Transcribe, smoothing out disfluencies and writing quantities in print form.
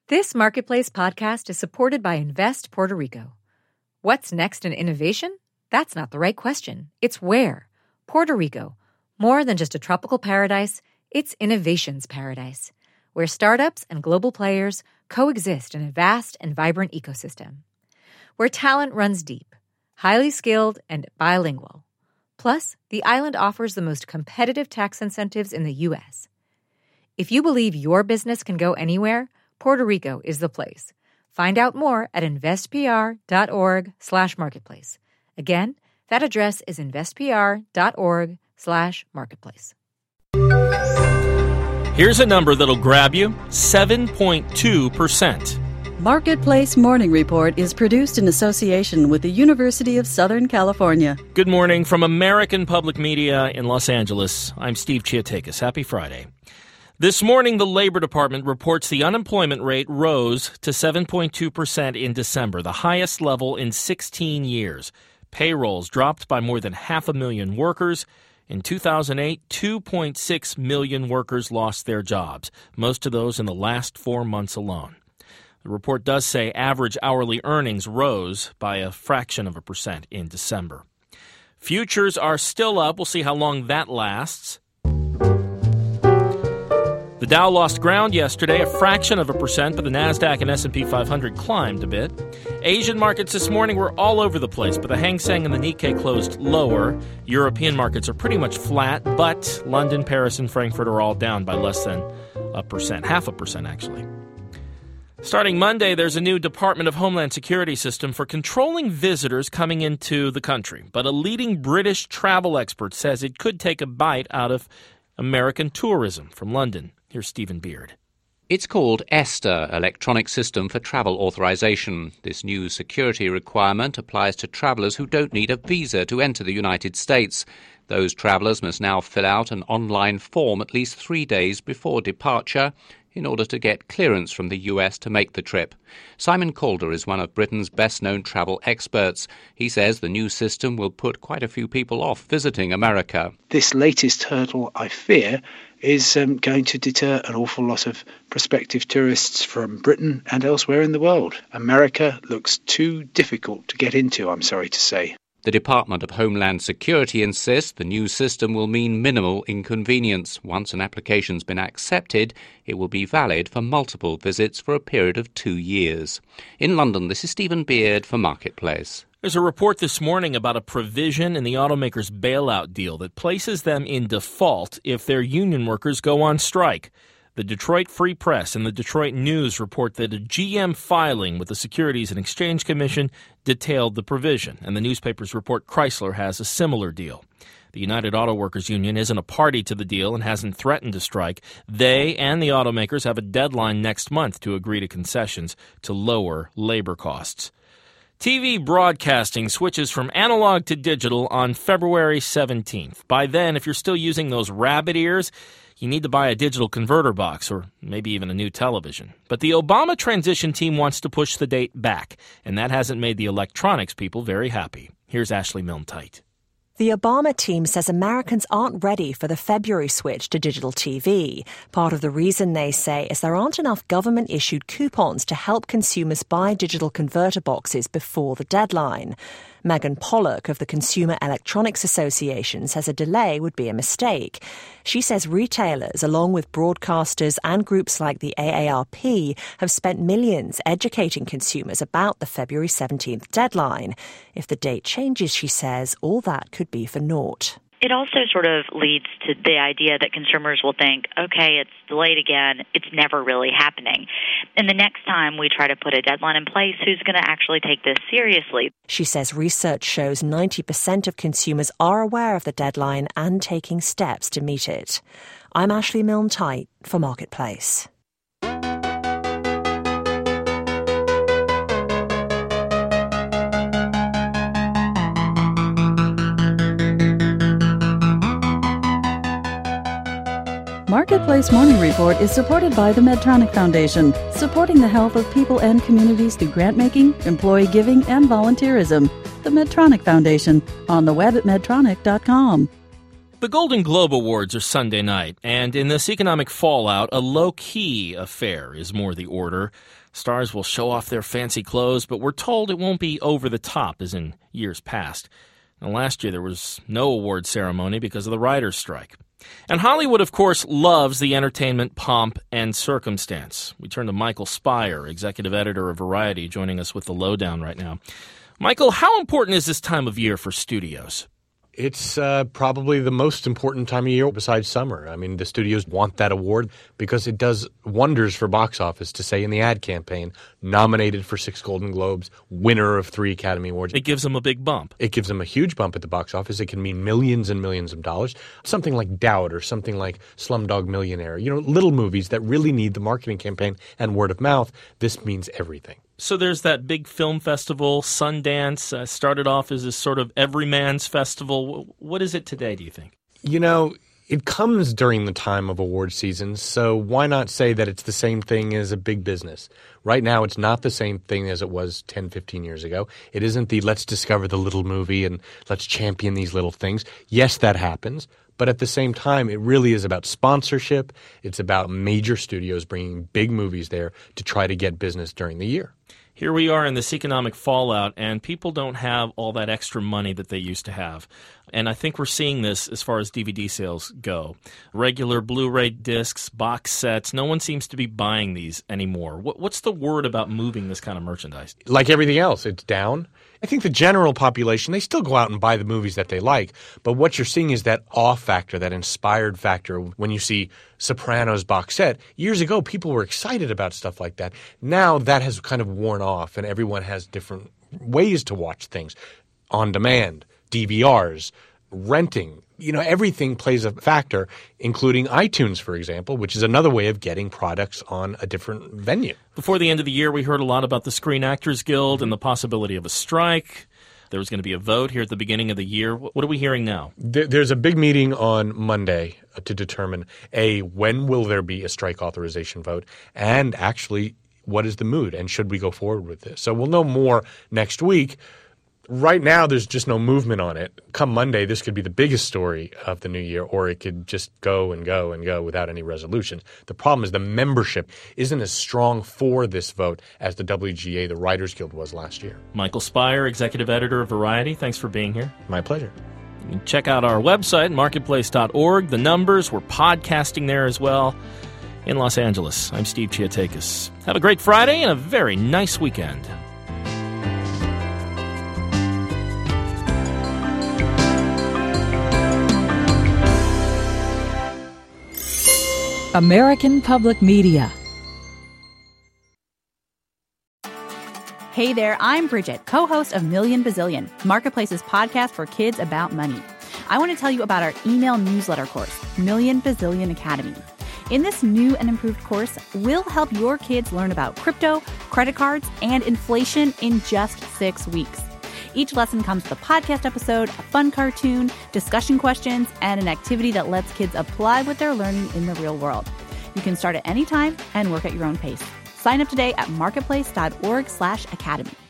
This Marketplace podcast is supported by Invest Puerto Rico. What's next in innovation? That's not the right question. It's where. Puerto Rico. More than just a tropical paradise, it's innovation's paradise, where startups and global players coexist in a vast and vibrant ecosystem. Where talent runs deep, highly skilled, and bilingual. Plus, the island offers the most competitive tax incentives in the U.S. If you believe your business can go anywhere, Puerto Rico is the place. Find out more at investpr.org/marketplace. Again, that address is investpr.org/marketplace. Here's a number that'll grab you, 7.2%. Marketplace Morning Report is produced in association with the University of Southern California. Good morning from American Public Media in Los Angeles. I'm Steve Chiatakis. Happy Friday. This morning, the Labor Department reports the unemployment rate rose to 7.2% in December, the highest level in 16 years. Payrolls dropped by more than 500,000 workers. In 2008, 2.6 million workers lost their jobs, most of those in the last 4 months alone. The report does say average hourly earnings rose by a fraction of a percent in December. Futures are still up. We'll see how long that lasts. The Dow lost ground yesterday, a fraction of a percent, but the Nasdaq and S&P 500 climbed a bit. Asian markets this morning were all over the place, but the Hang Seng and the Nikkei closed lower. European markets are pretty much flat, but London, Paris, and Frankfurt are all down by less than a percent, 0.5% actually. Starting Monday, there's a new Department of Homeland Security system for controlling visitors coming into the country. But a leading British travel expert says it could take a bite out of American tourism. From London, here's Stephen Beard. It's called ESTA, Electronic System for Travel Authorization. This new security requirement applies to travellers who don't need a visa to enter the United States. Those travellers must now fill out an online form at least 3 days before departure in order to get clearance from the US to make the trip. Simon Calder is one of Britain's best-known travel experts. He says the new system will put quite a few people off visiting America. This latest hurdle, I fear, is going to deter an awful lot of prospective tourists from Britain and elsewhere in the world. America looks too difficult to get into, I'm sorry to say. The Department of Homeland Security insists the new system will mean minimal inconvenience. Once an application's been accepted, it will be valid for multiple visits for a period of 2 years. In London, this is Stephen Beard for Marketplace. There's a report this morning about a provision in the automakers' bailout deal that places them in default if their union workers go on strike. The Detroit Free Press and the Detroit News report that a GM filing with the Securities and Exchange Commission detailed the provision, and the newspapers report Chrysler has a similar deal. The United Auto Workers Union isn't a party to the deal and hasn't threatened to strike. They and the automakers have a deadline next month to agree to concessions to lower labor costs. TV broadcasting switches from analog to digital on February 17th. By then, if you're still using those rabbit ears, you need to buy a digital converter box or maybe even a new television. But the Obama transition team wants to push the date back, and that hasn't made the electronics people very happy. Here's Ashley Milne-Tite. The Obama team says Americans aren't ready for the February switch to digital TV. Part of the reason, they say, is there aren't enough government-issued coupons to help consumers buy digital converter boxes before the deadline. Megan Pollock of the Consumer Electronics Association says a delay would be a mistake. She says retailers, along with broadcasters and groups like the AARP, have spent millions educating consumers about the February 17th deadline. If the date changes, she says, all that could be for naught. It also sort of leads to the idea that consumers will think, okay, it's delayed again, it's never really happening. And the next time we try to put a deadline in place, who's going to actually take this seriously? She says research shows 90% of consumers are aware of the deadline and taking steps to meet it. I'm Ashley Milne-Tite for Marketplace. Marketplace Morning Report is supported by the Medtronic Foundation, supporting the health of people and communities through grant-making, employee giving, and volunteerism. The Medtronic Foundation, on the web at medtronic.com. The Golden Globe Awards are Sunday night, and in this economic fallout, a low-key affair is more the order. Stars will show off their fancy clothes, but we're told it won't be over the top as in years past. Now, last year there was no award ceremony because of the writers' strike. And Hollywood, of course, loves the entertainment pomp and circumstance. We turn to Michael Speier, executive editor of Variety, joining us with the lowdown right now. Michael, how important is this time of year for studios? It's probably the most important time of year besides summer. I mean, the studios want that award because it does wonders for box office to say in the ad campaign, nominated for 6 Golden Globes, winner of 3 Academy Awards. It gives them a big bump. It gives them a huge bump at the box office. It can mean millions and millions of dollars. Something like Doubt or something like Slumdog Millionaire. You know, little movies that really need the marketing campaign and word of mouth. This means everything. So there's that big film festival, Sundance, started off as this sort of everyman's festival. What is it today, do you think? You know, it comes during the time of award season, so why not say that it's the same thing as a big business? Right now, it's not the same thing as it was 10, 15 years ago. It isn't the let's discover the little movie and let's champion these little things. Yes, that happens. But at the same time, it really is about sponsorship. It's about major studios bringing big movies there to try to get business during the year. Here we are in this economic fallout, and people don't have all that extra money that they used to have. And I think we're seeing this as far as DVD sales go. Regular Blu-ray discs, box sets, no one seems to be buying these anymore. What's the word about moving this kind of merchandise? Like everything else, it's down. I think the general population, they still go out and buy the movies that they like. But what you're seeing is that awe factor, that inspired factor. When you see Sopranos box set, years ago, people were excited about stuff like that. Now that has kind of worn off, and everyone has different ways to watch things. On demand, DVRs, renting. You know, everything plays a factor, including iTunes, for example, which is another way of getting products on a different venue. Before the end of the year, we heard a lot about the Screen Actors Guild and the possibility of a strike. There was going to be a vote here at the beginning of the year. What are we hearing now? There's a big meeting on Monday to determine, when will there be a strike authorization vote, and actually, what is the mood, and should we go forward with this? So we'll know more next week. Right now, there's just no movement on it. Come Monday, this could be the biggest story of the new year, or it could just go and go and go without any resolution. The problem is the membership isn't as strong for this vote as the WGA, the Writers Guild, was last year. Michael Speier, executive editor of Variety, thanks for being here. My pleasure. You can check out our website, marketplace.org. The numbers, we're podcasting there as well. In Los Angeles, I'm Steve Chiatakis. Have a great Friday and a very nice weekend. American Public Media. Hey there, I'm Bridget, co-host of Million Bazillion, Marketplace's podcast for kids about money. I want to tell you about our email newsletter course, Million Bazillion Academy. In this new and improved course, we'll help your kids learn about crypto, credit cards, and inflation in just 6 weeks. Each lesson comes with a podcast episode, a fun cartoon, discussion questions, and an activity that lets kids apply what they're learning in the real world. You can start at any time and work at your own pace. Sign up today at marketplace.org/academy.